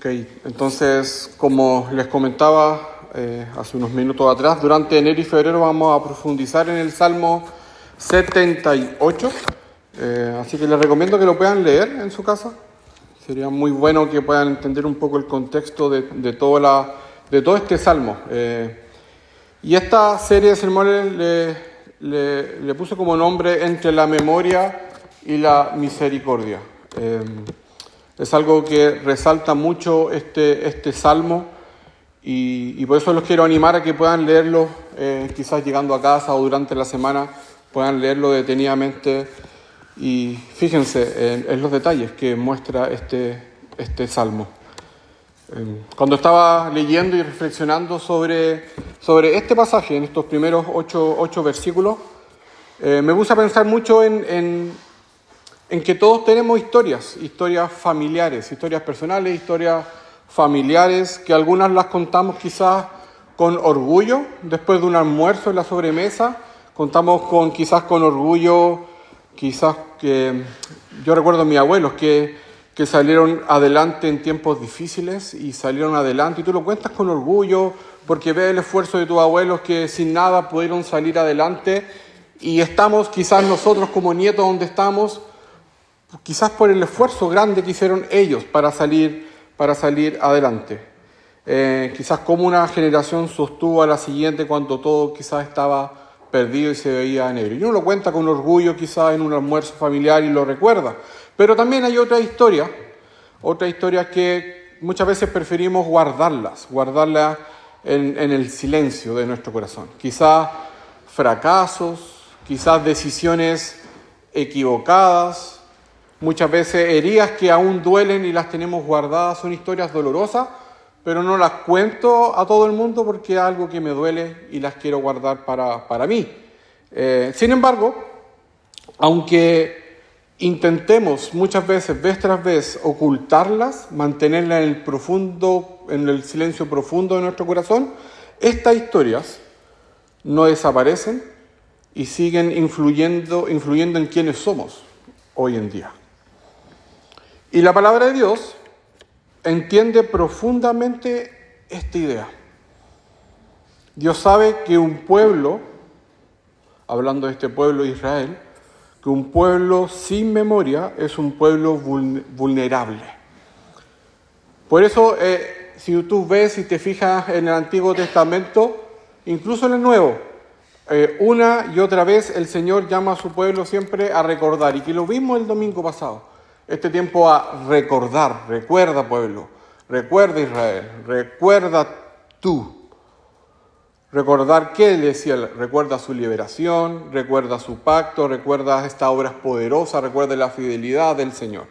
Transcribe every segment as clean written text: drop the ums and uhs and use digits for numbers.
Ok, entonces, como les comentaba hace unos minutos atrás, durante enero y febrero vamos a profundizar en el Salmo 78, así que les recomiendo que lo puedan leer en su casa. Sería muy bueno que puedan entender un poco el contexto de todo este Salmo. Y esta serie de sermones le puse como nombre Entre la memoria y la misericordia. Es algo que resalta mucho este salmo y por eso los quiero animar a que puedan leerlo, quizás llegando a casa o durante la semana, puedan leerlo detenidamente y fíjense en los detalles que muestra este salmo. Cuando estaba leyendo y reflexionando sobre este pasaje, en estos primeros ocho versículos, me puse a pensar mucho en que todos tenemos historias familiares, historias personales, historias familiares, que algunas las contamos quizás con orgullo, después de un almuerzo en la sobremesa, contamos quizás con orgullo, quizás que yo recuerdo a mis abuelos que salieron adelante en tiempos difíciles y salieron adelante, y tú lo cuentas con orgullo porque ves el esfuerzo de tus abuelos que sin nada pudieron salir adelante, y estamos quizás nosotros como nietos donde estamos, quizás por el esfuerzo grande que hicieron ellos para salir adelante. Quizás como una generación sostuvo a la siguiente cuando todo quizás estaba perdido y se veía negro. Y uno lo cuenta con orgullo quizás en un almuerzo familiar y lo recuerda. Pero también hay otra historia que muchas veces preferimos guardarlas en el silencio de nuestro corazón. Quizás fracasos, quizás decisiones equivocadas, muchas veces heridas que aún duelen y las tenemos guardadas. Son historias dolorosas, pero no las cuento a todo el mundo porque es algo que me duele y las quiero guardar para mí. Sin embargo, aunque intentemos muchas veces, vez tras vez, ocultarlas, mantenerlas en el silencio profundo de nuestro corazón, estas historias no desaparecen y siguen influyendo en quienes somos hoy en día. Y la palabra de Dios entiende profundamente esta idea. Dios sabe que un pueblo, hablando de este pueblo de Israel, que un pueblo sin memoria es un pueblo vulnerable. Por eso, si tú ves y te fijas en el Antiguo Testamento, incluso en el Nuevo, una y otra vez el Señor llama a su pueblo siempre a recordar, y que lo vimos el domingo pasado. Este tiempo a recordar, recuerda pueblo, recuerda Israel, recuerda tú. Recordar qué le decía, recuerda su liberación, recuerda su pacto, recuerda estas obras poderosas, recuerda la fidelidad del Señor.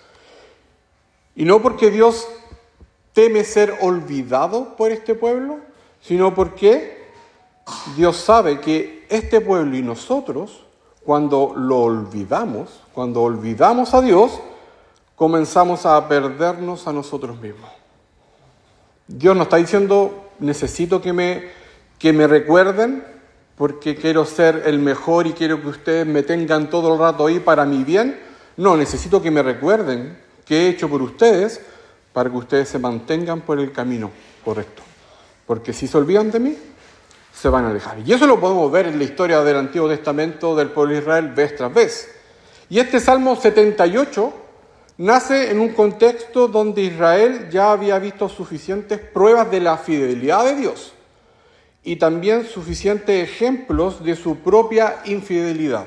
Y no porque Dios teme ser olvidado por este pueblo, sino porque Dios sabe que este pueblo y nosotros, cuando lo olvidamos, cuando olvidamos a Dios, comenzamos a perdernos a nosotros mismos. Dios nos está diciendo, necesito que me recuerden porque quiero ser el mejor y quiero que ustedes me tengan todo el rato ahí para mi bien. No, necesito que me recuerden qué he hecho por ustedes para que ustedes se mantengan por el camino correcto. Porque si se olvidan de mí, se van a alejar. Y eso lo podemos ver en la historia del Antiguo Testamento del pueblo de Israel vez tras vez. Y este Salmo 78 nace en un contexto donde Israel ya había visto suficientes pruebas de la fidelidad de Dios y también suficientes ejemplos de su propia infidelidad.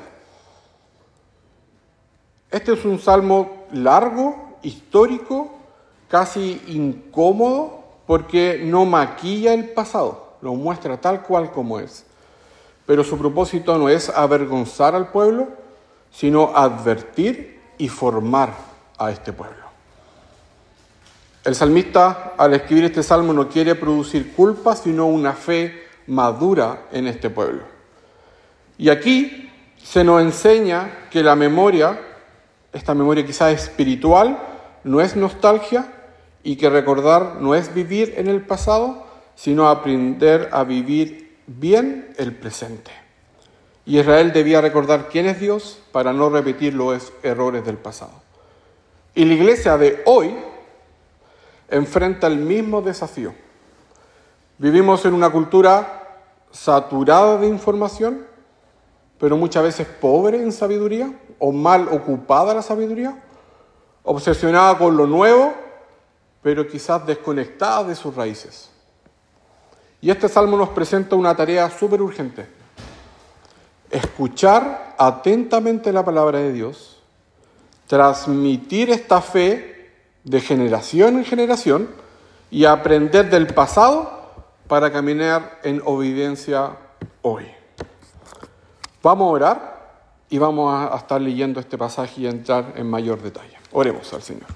Este es un salmo largo, histórico, casi incómodo, porque no maquilla el pasado, lo muestra tal cual como es. Pero su propósito no es avergonzar al pueblo, sino advertir y formar a este pueblo. El salmista, al escribir este salmo, no quiere producir culpa, sino una fe madura en este pueblo. Y aquí se nos enseña que la memoria, esta memoria quizás espiritual, no es nostalgia, y que recordar no es vivir en el pasado, sino aprender a vivir bien el presente. Y Israel debía recordar quién es Dios para no repetir los errores del pasado. Y la iglesia de hoy enfrenta el mismo desafío. Vivimos en una cultura saturada de información, pero muchas veces pobre en sabiduría, o mal ocupada la sabiduría, obsesionada con lo nuevo, pero quizás desconectada de sus raíces. Y este salmo nos presenta una tarea súper urgente: escuchar atentamente la palabra de Dios, transmitir esta fe de generación en generación y aprender del pasado para caminar en obediencia hoy. Vamos a orar y vamos a estar leyendo este pasaje y a entrar en mayor detalle. Oremos al Señor.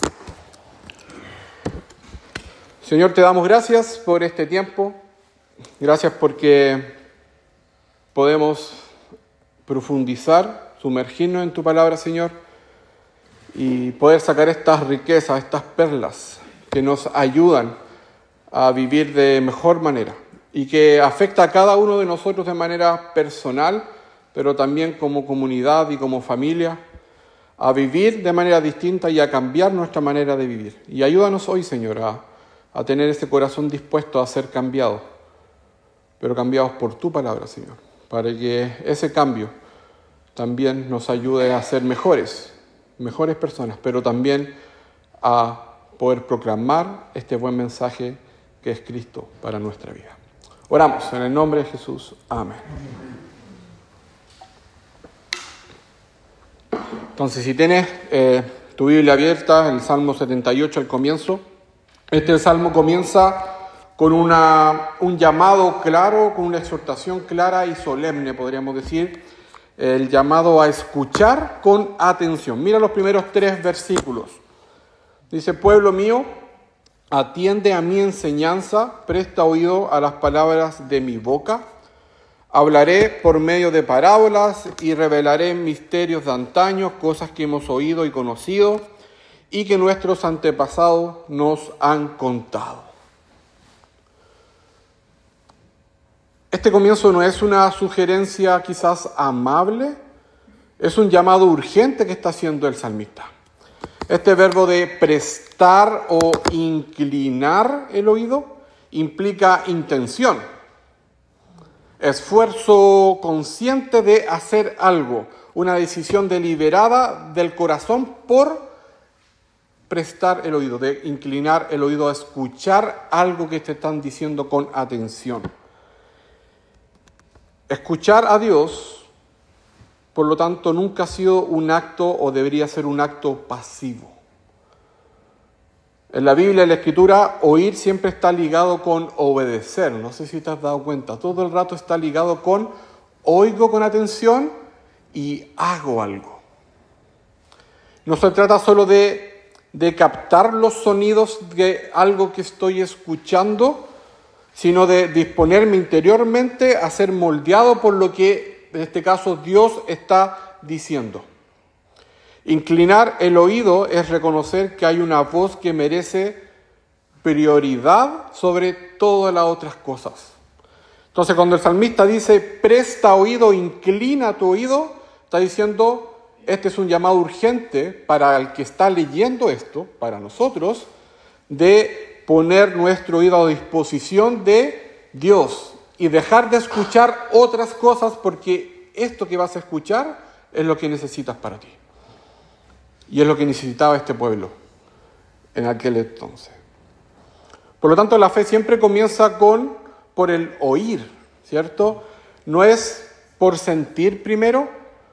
Señor, te damos gracias por este tiempo. Gracias porque podemos profundizar, sumergirnos en tu palabra, Señor, y poder sacar estas riquezas, estas perlas que nos ayudan a vivir de mejor manera y que afecta a cada uno de nosotros de manera personal, pero también como comunidad y como familia, a vivir de manera distinta y a cambiar nuestra manera de vivir. Y ayúdanos hoy, Señor, a tener ese corazón dispuesto a ser cambiado, pero cambiados por tu palabra, Señor, para que ese cambio también nos ayude a ser mejores personas, pero también a poder proclamar este buen mensaje que es Cristo para nuestra vida. Oramos en el nombre de Jesús. Amén. Entonces, si tienes tu Biblia abierta, el Salmo 78 al comienzo, este salmo comienza con un llamado claro, con una exhortación clara y solemne, podríamos decir, el llamado a escuchar con atención. Mira los primeros 3 versículos. Dice: pueblo mío, atiende a mi enseñanza, presta oído a las palabras de mi boca. Hablaré por medio de parábolas y revelaré misterios de antaño, cosas que hemos oído y conocido y que nuestros antepasados nos han contado. Este comienzo no es una sugerencia quizás amable, es un llamado urgente que está haciendo el salmista. Este verbo de prestar o inclinar el oído implica intención, esfuerzo consciente de hacer algo, una decisión deliberada del corazón por prestar el oído, de inclinar el oído a escuchar algo que te están diciendo con atención. Escuchar a Dios, por lo tanto, nunca ha sido un acto o debería ser un acto pasivo. En la Biblia, en la Escritura, oír siempre está ligado con obedecer. No sé si te has dado cuenta. Todo el rato está ligado con oigo con atención y hago algo. No se trata solo de captar los sonidos de algo que estoy escuchando, sino de disponerme interiormente a ser moldeado por lo que, en este caso, Dios está diciendo. Inclinar el oído es reconocer que hay una voz que merece prioridad sobre todas las otras cosas. Entonces, cuando el salmista dice, presta oído, inclina tu oído, está diciendo, este es un llamado urgente para el que está leyendo esto, para nosotros, de poner nuestro oído a disposición de Dios y dejar de escuchar otras cosas, porque esto que vas a escuchar es lo que necesitas para ti. Y es lo que necesitaba este pueblo en aquel entonces. Por lo tanto, la fe siempre comienza por el oír, ¿cierto? No es por sentir primero,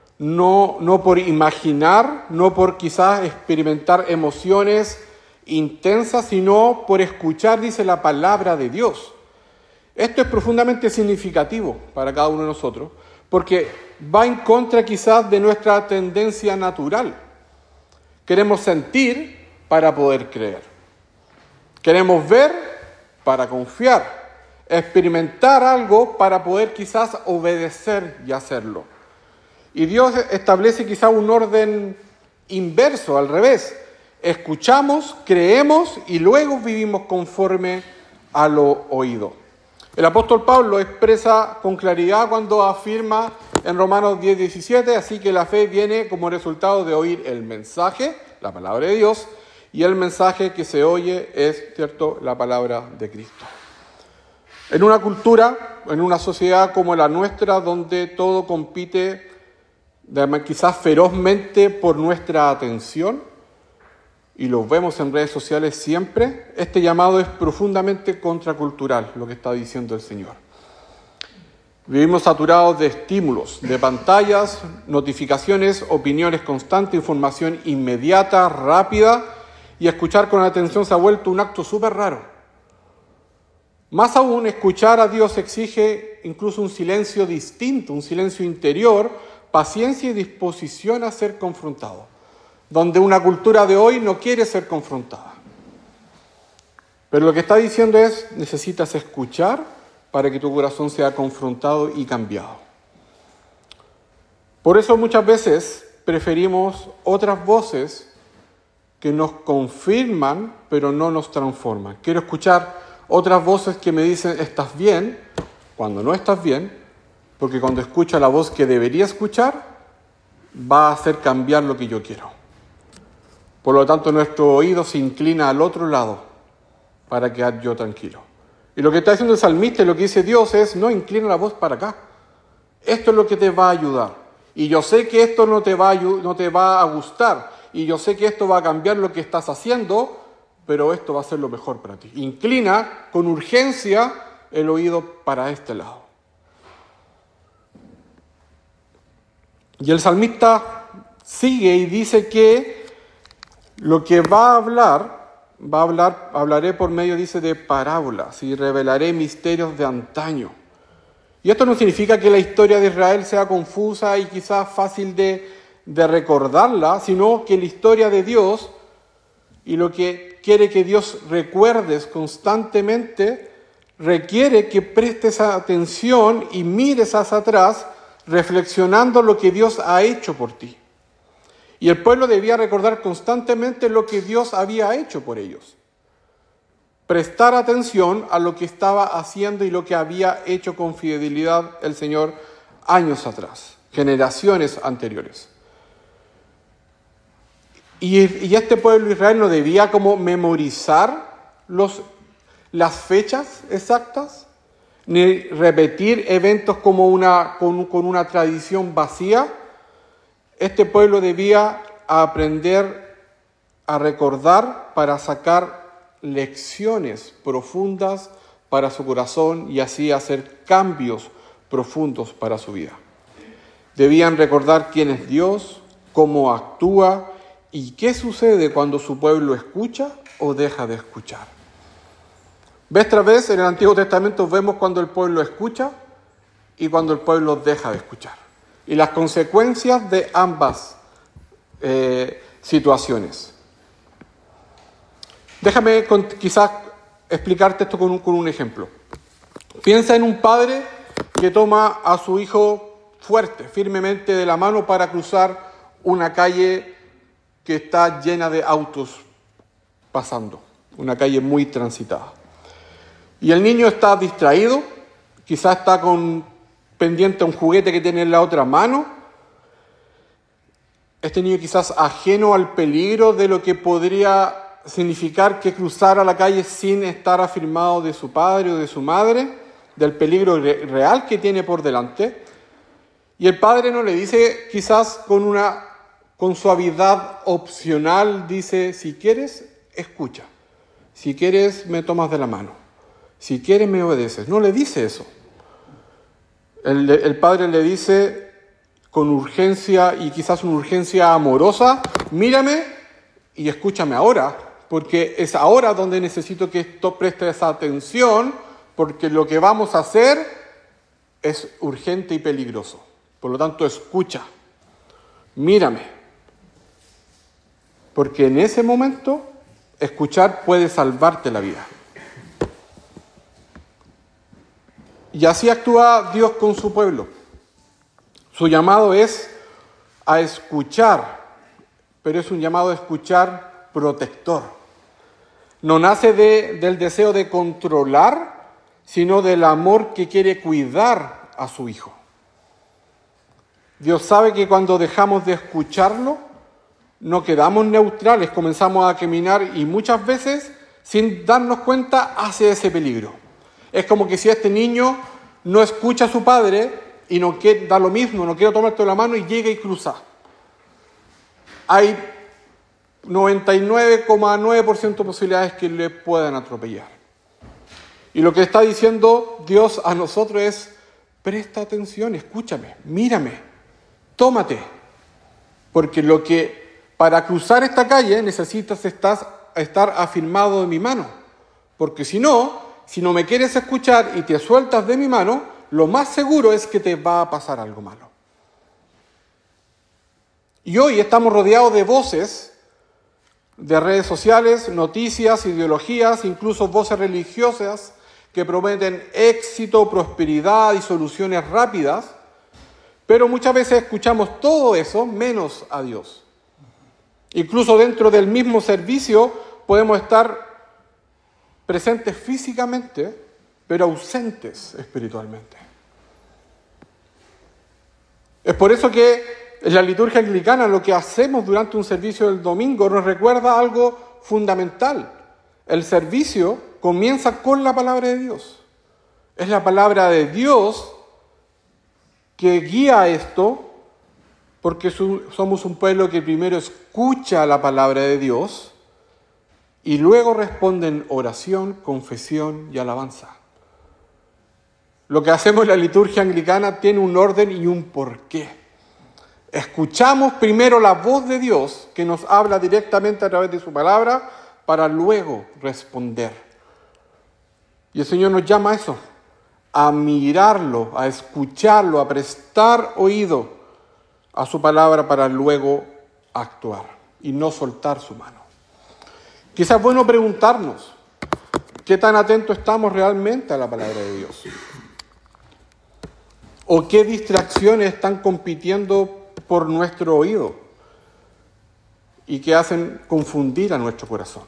no por imaginar, no por quizás experimentar emociones intensas, sino por escuchar, dice la palabra de Dios. Esto es profundamente significativo para cada uno de nosotros, porque va en contra quizás de nuestra tendencia natural. Queremos sentir para poder creer. Queremos ver para confiar. Experimentar algo para poder quizás obedecer y hacerlo. Y Dios establece quizás un orden inverso, al revés. Escuchamos, creemos y luego vivimos conforme a lo oído. El apóstol Pablo expresa con claridad cuando afirma en Romanos 10:17, así que la fe viene como resultado de oír el mensaje, la palabra de Dios, y el mensaje que se oye es, ¿cierto?, la palabra de Cristo. En una cultura, en una sociedad como la nuestra, donde todo compite quizás ferozmente por nuestra atención, y lo vemos en redes sociales siempre, este llamado es profundamente contracultural, lo que está diciendo el Señor. Vivimos saturados de estímulos, de pantallas, notificaciones, opiniones constantes, información inmediata, rápida, y escuchar con atención se ha vuelto un acto súper raro. Más aún, escuchar a Dios exige incluso un silencio distinto, un silencio interior, paciencia y disposición a ser confrontado, donde una cultura de hoy no quiere ser confrontada. Pero lo que está diciendo es, necesitas escuchar para que tu corazón sea confrontado y cambiado. Por eso muchas veces preferimos otras voces que nos confirman, pero no nos transforman. Quiero escuchar otras voces que me dicen, estás bien, cuando no estás bien, porque cuando escucho la voz que debería escuchar, va a hacer cambiar lo que yo quiero. Por lo tanto, nuestro oído se inclina al otro lado para quedar yo tranquilo. Y lo que está diciendo el salmista y lo que dice Dios es, no, inclina la voz para acá. Esto es lo que te va a ayudar. Y yo sé que esto no te va a gustar. Y yo sé que esto va a cambiar lo que estás haciendo, pero esto va a ser lo mejor para ti. Inclina con urgencia el oído para este lado. Y el salmista sigue y dice que lo que hablaré por medio, dice, de parábolas y revelaré misterios de antaño. Y esto no significa que la historia de Israel sea confusa y quizás fácil de recordarla, sino que la historia de Dios y lo que quiere que Dios recuerdes constantemente requiere que prestes atención y mires hacia atrás reflexionando lo que Dios ha hecho por ti. Y el pueblo debía recordar constantemente lo que Dios había hecho por ellos. Prestar atención a lo que estaba haciendo y lo que había hecho con fidelidad el Señor años atrás, generaciones anteriores. Y este pueblo Israel no debía como memorizar las fechas exactas, ni repetir eventos como con una tradición vacía. Este pueblo debía aprender a recordar para sacar lecciones profundas para su corazón y así hacer cambios profundos para su vida. Debían recordar quién es Dios, cómo actúa y qué sucede cuando su pueblo escucha o deja de escuchar. Vez tras vez en el Antiguo Testamento vemos cuando el pueblo escucha y cuando el pueblo deja de escuchar. Y las consecuencias de ambas situaciones. Déjame quizás explicarte esto con un ejemplo. Piensa en un padre que toma a su hijo fuerte, firmemente de la mano para cruzar una calle que está llena de autos pasando, una calle muy transitada. Y el niño está distraído, quizás está pendiente a un juguete que tiene en la otra mano. Este niño quizás ajeno al peligro de lo que podría significar que cruzara la calle sin estar afirmado de su padre o de su madre, del peligro real que tiene por delante. Y el padre no le dice, quizás con suavidad opcional, dice, si quieres, escucha. Si quieres, me tomas de la mano. Si quieres, me obedeces. No le dice eso. El padre le dice con urgencia y quizás una urgencia amorosa, mírame y escúchame ahora, porque es ahora donde necesito que esto prestes atención, porque lo que vamos a hacer es urgente y peligroso. Por lo tanto, escucha, mírame, porque en ese momento escuchar puede salvarte la vida. Y así actúa Dios con su pueblo. Su llamado es a escuchar, pero es un llamado a escuchar protector. No nace del deseo de controlar, sino del amor que quiere cuidar a su hijo. Dios sabe que cuando dejamos de escucharlo, no quedamos neutrales, comenzamos a caminar y muchas veces, sin darnos cuenta, hacia ese peligro. Es como que si este niño no escucha a su padre y no quiere, da lo mismo, no quiere tomarte la mano y llega y cruza. Hay 99,9% de posibilidades que le puedan atropellar. Y lo que está diciendo Dios a nosotros es: presta atención, escúchame, mírame, tómate. Porque para cruzar esta calle necesitas estar afirmado de mi mano. Porque si no me quieres escuchar y te sueltas de mi mano, lo más seguro es que te va a pasar algo malo. Y hoy estamos rodeados de voces de redes sociales, noticias, ideologías, incluso voces religiosas que prometen éxito, prosperidad y soluciones rápidas, pero muchas veces escuchamos todo eso menos a Dios. Incluso dentro del mismo servicio podemos estar presentes físicamente, pero ausentes espiritualmente. Es por eso que en la liturgia anglicana lo que hacemos durante un servicio del domingo nos recuerda algo fundamental. El servicio comienza con la palabra de Dios. Es la palabra de Dios que guía esto, porque somos un pueblo que primero escucha la palabra de Dios y luego responde en oración, confesión y alabanza. Lo que hacemos en la liturgia anglicana tiene un orden y un porqué. Escuchamos primero la voz de Dios que nos habla directamente a través de su palabra para luego responder. Y el Señor nos llama a eso, a mirarlo, a escucharlo, a prestar oído a su palabra para luego actuar y no soltar su mano. Quizás es bueno preguntarnos, ¿qué tan atentos estamos realmente a la palabra de Dios? ¿O qué distracciones están compitiendo por nuestro oído y que hacen confundir a nuestro corazón?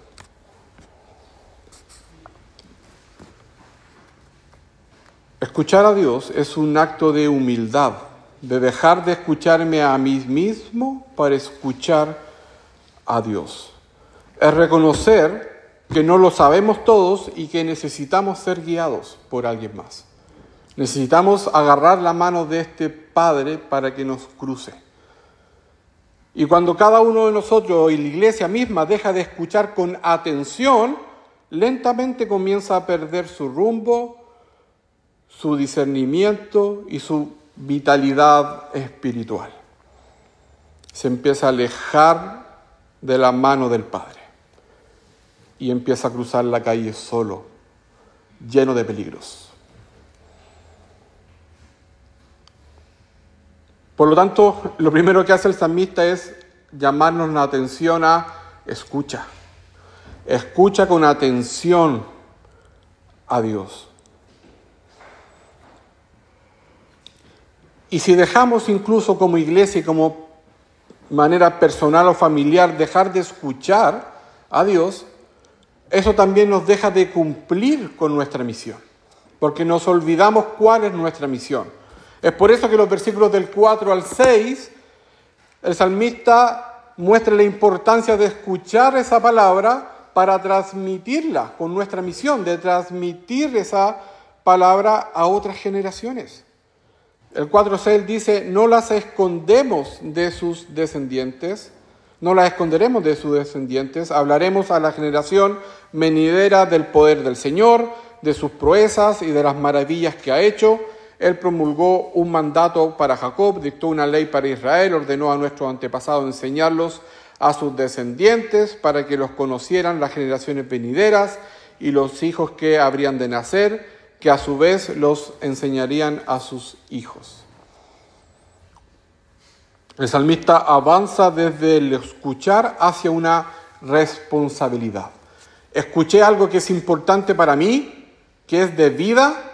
Escuchar a Dios es un acto de humildad, de dejar de escucharme a mí mismo para escuchar a Dios. Es reconocer que no lo sabemos todos y que necesitamos ser guiados por alguien más. Necesitamos agarrar la mano de este Padre para que nos cruce. Y cuando cada uno de nosotros y la iglesia misma deja de escuchar con atención, lentamente comienza a perder su rumbo, su discernimiento y su vitalidad espiritual. Se empieza a alejar de la mano del Padre y empieza a cruzar la calle solo, lleno de peligros. Por lo tanto, lo primero que hace el salmista es llamarnos la atención a escucha. Escucha con atención a Dios. Y si dejamos incluso como iglesia y como manera personal o familiar dejar de escuchar a Dios, eso también nos deja de cumplir con nuestra misión, porque nos olvidamos cuál es nuestra misión. Es por eso que los versículos del 4 al 6, el salmista muestra la importancia de escuchar esa palabra para transmitirla con nuestra misión, de transmitir esa palabra a otras generaciones. El 4:6 dice: no las escondemos de sus descendientes, no las esconderemos de sus descendientes, hablaremos a la generación venidera del poder del Señor, de sus proezas y de las maravillas que ha hecho. Él promulgó un mandato para Jacob, dictó una ley para Israel, ordenó a nuestros antepasados enseñarlos a sus descendientes para que los conocieran las generaciones venideras y los hijos que habrían de nacer, que a su vez los enseñarían a sus hijos. El salmista avanza desde el escuchar hacia una responsabilidad. Escuché algo que es importante para mí, que es de vida,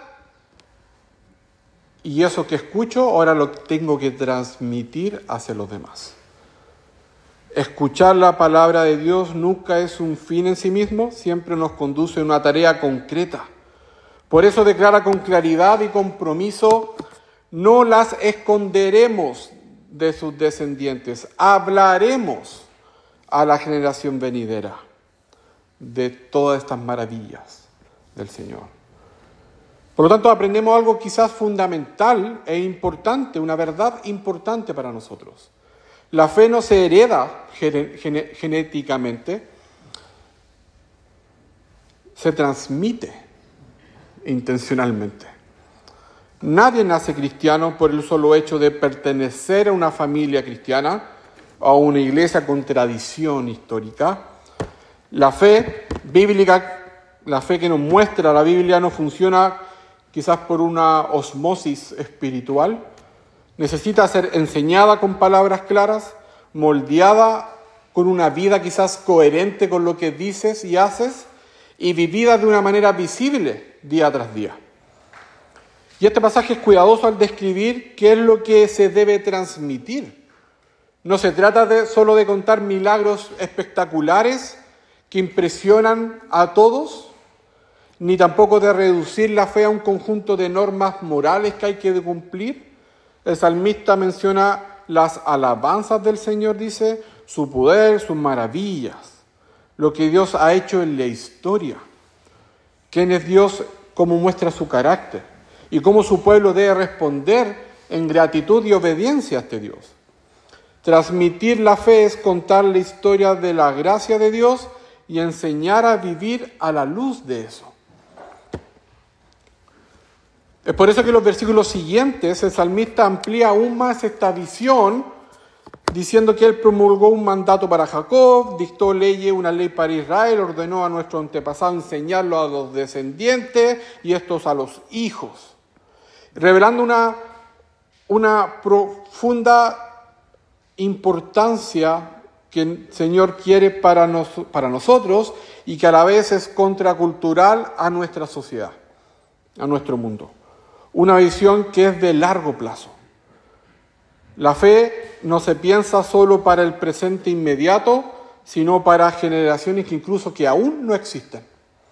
y eso que escucho ahora lo tengo que transmitir hacia los demás. Escuchar la palabra de Dios nunca es un fin en sí mismo, siempre nos conduce a una tarea concreta. Por eso declara con claridad y compromiso: no las esconderemos de sus descendientes, hablaremos a la generación venidera de todas estas maravillas del Señor. Por lo tanto, aprendemos algo quizás fundamental e importante, una verdad importante para nosotros. La fe no se hereda genéticamente, se transmite intencionalmente. Nadie nace cristiano por el solo hecho de pertenecer a una familia cristiana o a una iglesia con tradición histórica. La fe bíblica, la fe que nos muestra la Biblia, no funciona quizás por una osmosis espiritual. Necesita ser enseñada con palabras claras, moldeada con una vida quizás coherente con lo que dices y haces y vivida de una manera visible día tras día. Y este pasaje es cuidadoso al describir qué es lo que se debe transmitir. No se trata solo de contar milagros espectaculares que impresionan a todos, ni tampoco de reducir la fe a un conjunto de normas morales que hay que cumplir. El salmista menciona las alabanzas del Señor, dice, su poder, sus maravillas, lo que Dios ha hecho en la historia, quién es Dios, cómo muestra su carácter y cómo su pueblo debe responder en gratitud y obediencia a este Dios. Transmitir la fe es contar la historia de la gracia de Dios y enseñar a vivir a la luz de eso. Es por eso que en los versículos siguientes el salmista amplía aún más esta visión, diciendo que él promulgó un mandato para Jacob, dictó una ley para Israel, ordenó a nuestro antepasado enseñarlo a los descendientes y estos a los hijos, revelando una profunda importancia que el Señor quiere para nosotros y que a la vez es contracultural a nuestra sociedad, a nuestro mundo. Una visión que es de largo plazo. La fe no se piensa solo para el presente inmediato, sino para generaciones que incluso que aún no existen.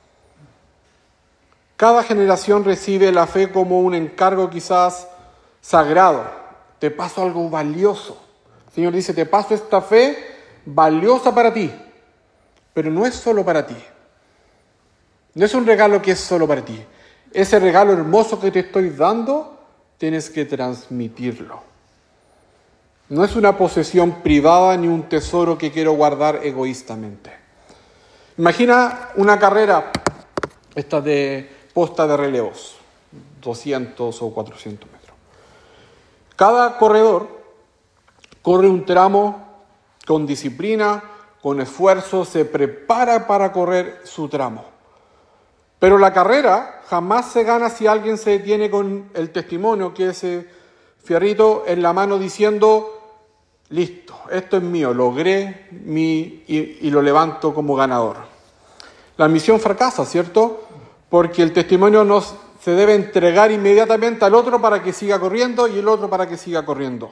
Cada generación recibe la fe como un encargo quizás sagrado. Te paso algo valioso. El Señor dice, te paso esta fe valiosa para ti, pero no es solo para ti. No es un regalo que es solo para ti. Ese regalo hermoso que te estoy dando, tienes que transmitirlo. No es una posesión privada ni un tesoro que quiero guardar egoístamente. Imagina una carrera, esta de posta de relevos, 200 o 400 metros. Cada corredor corre un tramo con disciplina, con esfuerzo, se prepara para correr su tramo. Pero la carrera jamás se gana si alguien se detiene con el testimonio, que es ese fierrito en la mano diciendo, listo, esto es mío, logré y lo levanto como ganador. La misión fracasa, ¿cierto? Porque el testimonio se debe entregar inmediatamente al otro para que siga corriendo y el otro para que siga corriendo.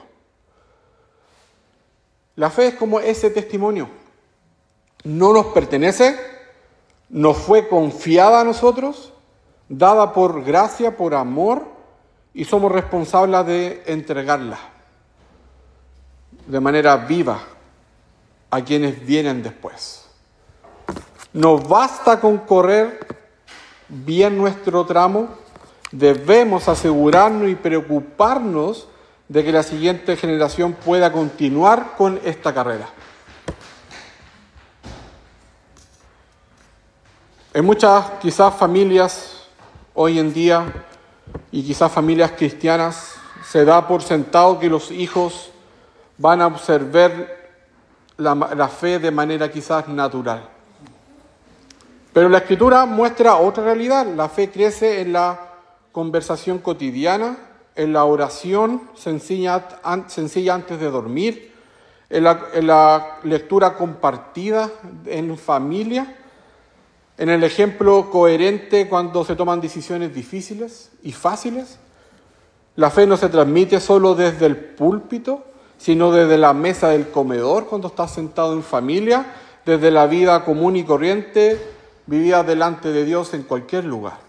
La fe es como ese testimonio. No nos pertenece, nos fue confiada a nosotros, dada por gracia, por amor, y somos responsables de entregarla de manera viva a quienes vienen después. Nos basta con correr bien nuestro tramo, debemos asegurarnos y preocuparnos de que la siguiente generación pueda continuar con esta carrera. En muchas quizás familias hoy en día y quizás familias cristianas se da por sentado que los hijos van a observar la fe de manera quizás natural. Pero la Escritura muestra otra realidad. La fe crece en la conversación cotidiana, en la oración sencilla antes de dormir, en la lectura compartida en familia, en el ejemplo coherente cuando se toman decisiones difíciles y fáciles. La fe no se transmite solo desde el púlpito, sino desde la mesa del comedor cuando estás sentado en familia, desde la vida común y corriente, vivida delante de Dios en cualquier lugar.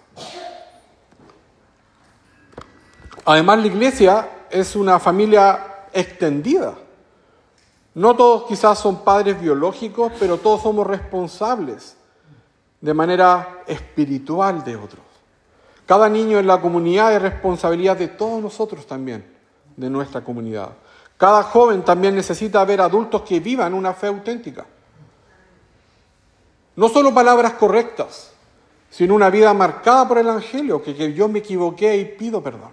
Además, la iglesia es una familia extendida. No todos quizás son padres biológicos, pero todos somos responsables de manera espiritual de otros. Cada niño en la comunidad es responsabilidad de todos nosotros también, de nuestra comunidad. Cada joven también necesita ver adultos que vivan una fe auténtica. No solo palabras correctas, sino una vida marcada por el Evangelio, que yo me equivoqué y pido perdón.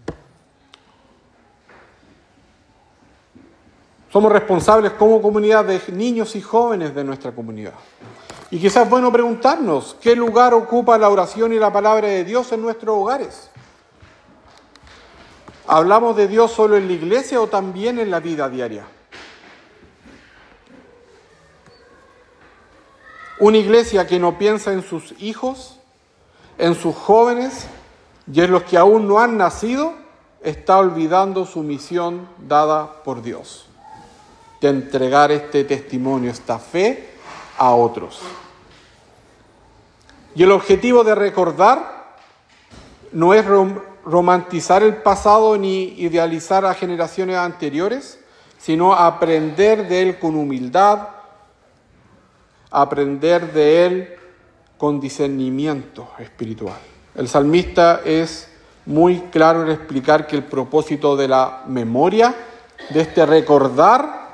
Somos responsables como comunidad de niños y jóvenes de nuestra comunidad. Y quizás es bueno preguntarnos, ¿qué lugar ocupa la oración y la palabra de Dios en nuestros hogares? ¿Hablamos de Dios solo en la iglesia o también en la vida diaria? Una iglesia que no piensa en sus hijos, en sus jóvenes y en los que aún no han nacido, está olvidando su misión dada por Dios, de entregar este testimonio, esta fe a otros. Y el objetivo de recordar no es romantizar el pasado ni idealizar a generaciones anteriores, sino aprender de él con humildad, aprender de él con discernimiento espiritual. El salmista es muy claro en explicar que el propósito de la memoria, de este recordar,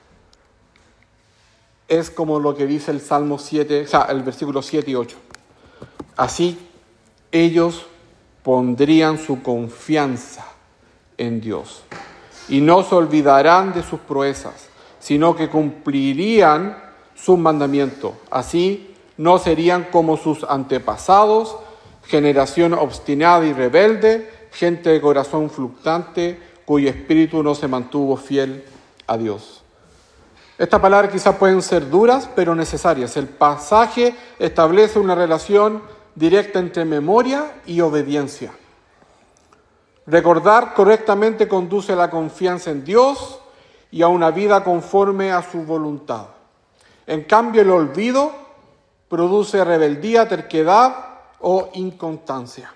es como lo que dice el Salmo 7, o sea, el versículo 7 y 8. Así ellos pondrían su confianza en Dios y no se olvidarán de sus proezas, sino que cumplirían sus mandamientos. Así no serían como sus antepasados, generación obstinada y rebelde, gente de corazón fluctuante, cuyo espíritu no se mantuvo fiel a Dios. Estas palabras quizás pueden ser duras, pero necesarias. El pasaje establece una relación directa entre memoria y obediencia. Recordar correctamente conduce a la confianza en Dios y a una vida conforme a su voluntad. En cambio, el olvido produce rebeldía, terquedad o inconstancia.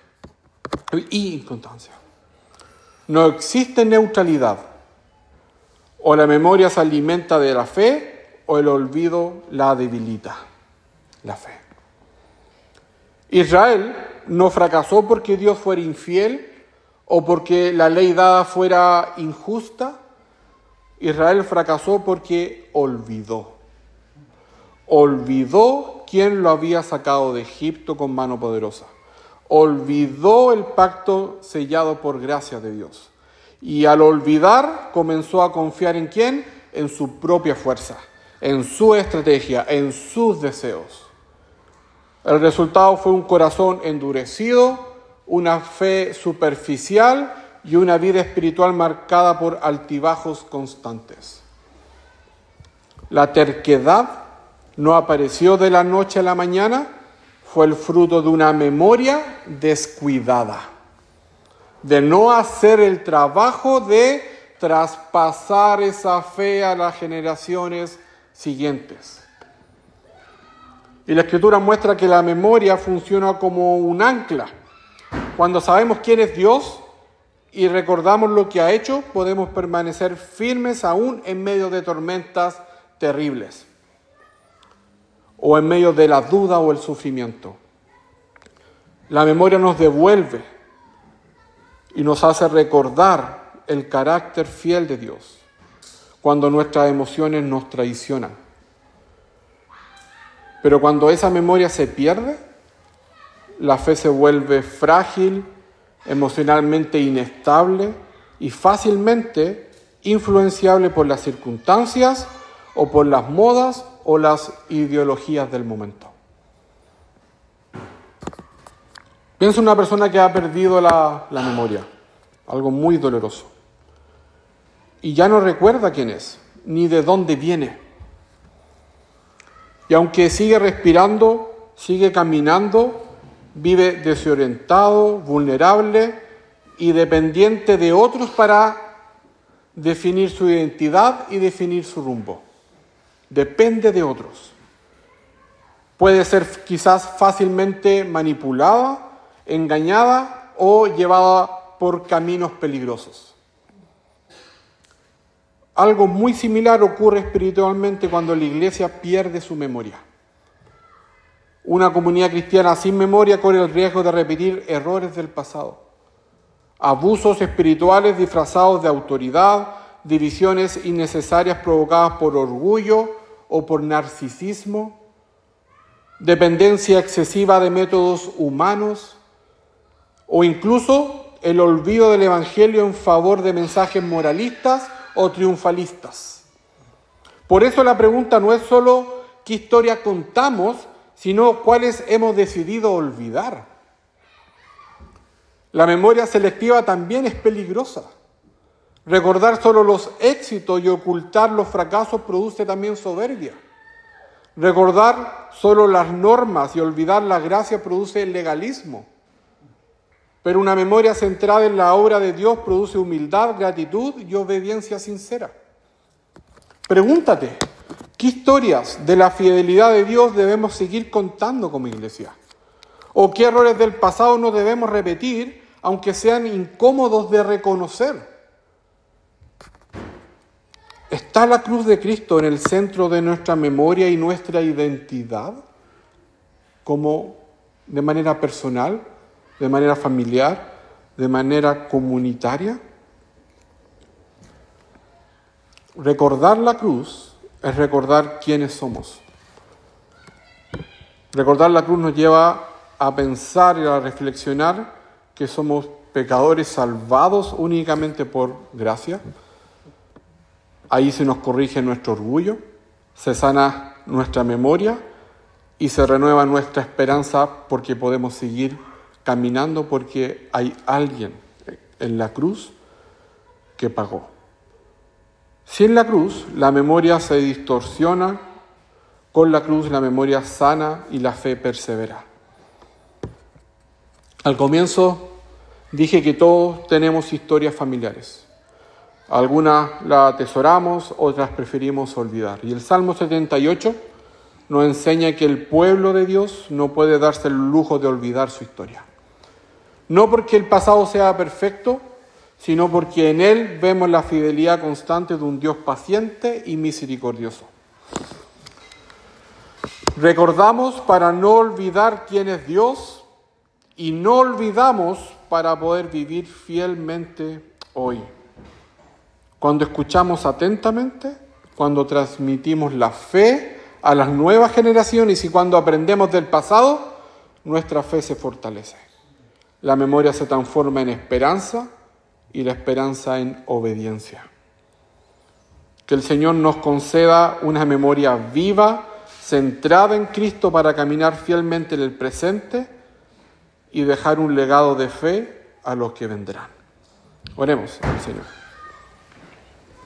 No existe neutralidad. O la memoria se alimenta de la fe, o el olvido la debilita, la fe. Israel no fracasó porque Dios fuera infiel o porque la ley dada fuera injusta. Israel fracasó porque olvidó. Olvidó quién lo había sacado de Egipto con mano poderosa. Olvidó el pacto sellado por gracia de Dios. Y al olvidar, comenzó a confiar ¿en quién? En su propia fuerza, en su estrategia, en sus deseos. El resultado fue un corazón endurecido, una fe superficial y una vida espiritual marcada por altibajos constantes. La terquedad no apareció de la noche a la mañana, fue el fruto de una memoria descuidada, de no hacer el trabajo de traspasar esa fe a las generaciones siguientes. Y la Escritura muestra que la memoria funciona como un ancla. Cuando sabemos quién es Dios y recordamos lo que ha hecho, podemos permanecer firmes aún en medio de tormentas terribles, o en medio de la duda o el sufrimiento. La memoria nos devuelve y nos hace recordar el carácter fiel de Dios cuando nuestras emociones nos traicionan. Pero cuando esa memoria se pierde, la fe se vuelve frágil, emocionalmente inestable y fácilmente influenciable por las circunstancias o por las modas o las ideologías del momento. Piensa en una persona que ha perdido la memoria, algo muy doloroso, y ya no recuerda quién es, ni de dónde viene. Y aunque sigue respirando, sigue caminando, vive desorientado, vulnerable y dependiente de otros para definir su identidad y definir su rumbo. Depende de otros. Puede ser quizás fácilmente manipulada, engañada o llevada por caminos peligrosos. Algo muy similar ocurre espiritualmente cuando la iglesia pierde su memoria. Una comunidad cristiana sin memoria corre el riesgo de repetir errores del pasado, abusos espirituales disfrazados de autoridad, divisiones innecesarias provocadas por orgullo o por narcisismo, dependencia excesiva de métodos humanos o incluso el olvido del Evangelio en favor de mensajes moralistas o triunfalistas. Por eso la pregunta no es solo qué historia contamos, sino cuáles hemos decidido olvidar. La memoria selectiva también es peligrosa. Recordar solo los éxitos y ocultar los fracasos produce también soberbia. Recordar solo las normas y olvidar la gracia produce legalismo. Pero una memoria centrada en la obra de Dios produce humildad, gratitud y obediencia sincera. Pregúntate, ¿qué historias de la fidelidad de Dios debemos seguir contando como iglesia? ¿O qué errores del pasado no debemos repetir, aunque sean incómodos de reconocer? ¿Está la cruz de Cristo en el centro de nuestra memoria y nuestra identidad? Como de manera personal, de manera familiar, de manera comunitaria. Recordar la cruz es recordar quiénes somos. Recordar la cruz nos lleva a pensar y a reflexionar que somos pecadores salvados únicamente por gracia. Ahí se nos corrige nuestro orgullo, se sana nuestra memoria y se renueva nuestra esperanza porque podemos seguir caminando porque hay alguien en la cruz que pagó. Sin la cruz, la memoria se distorsiona. Con la cruz, la memoria sana y la fe persevera. Al comienzo dije que todos tenemos historias familiares. Algunas las atesoramos, otras preferimos olvidar. Y el Salmo 78 nos enseña que el pueblo de Dios no puede darse el lujo de olvidar su historia. No porque el pasado sea perfecto, sino porque en él vemos la fidelidad constante de un Dios paciente y misericordioso. Recordamos para no olvidar quién es Dios y no olvidamos para poder vivir fielmente hoy. Cuando escuchamos atentamente, cuando transmitimos la fe a las nuevas generaciones y cuando aprendemos del pasado, nuestra fe se fortalece. La memoria se transforma en esperanza y la esperanza en obediencia. Que el Señor nos conceda una memoria viva, centrada en Cristo para caminar fielmente en el presente y dejar un legado de fe a los que vendrán. Oremos al Señor.